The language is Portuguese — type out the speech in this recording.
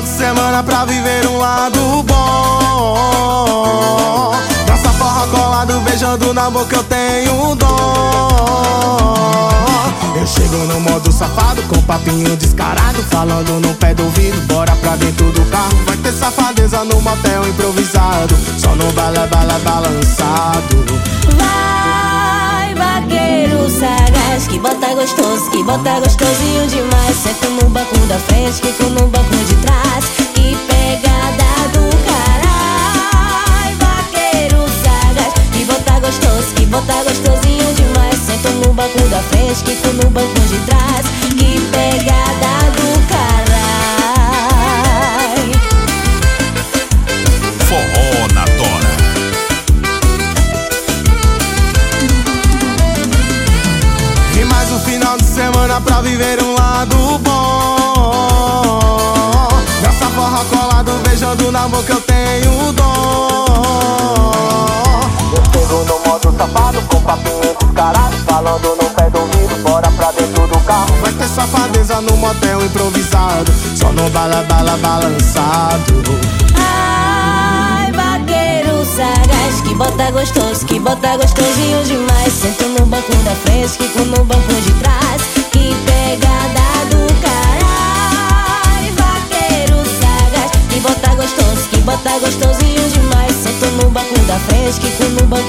de semana pra viver um lado bom. Dança forró colado, beijando na boca, eu tenho dom. Eu chego no modo safado, com papinho descarado, falando no pé do ouvido, bora pra dentro do carro. Vai ter safadeza no motel improvisado, só no bala, bala, balançado. Vai, vaqueiro sagaz, que bota gostosinho demais. Senta no banco da frente, fica no banco de trás. Que pegada do caralho. Vaqueiro sagaz, que bota gostosinho demais. Senta no banco da frente, fica no banco de trás. Que pegada do caralho. Forró na tora. E mais um final de semana pra viver um lado bom. Dança forró colado, beijando na boca, eu tenho dom. Eu chego no modo safado, com papinho descarado, falando no pé do ouvido, bora pra dentro do carro. Vai ter safadeza no motel improvisado, só no bala, bala, balançado. Ai, vaqueiro sagaz, que bota gostosinho demais. Senta no banco da frente, fica no banco de trás. Que pegada do caralho. Vaqueiro sagaz, que bota gostosinho demais. Senta no banco da frente, fica no banco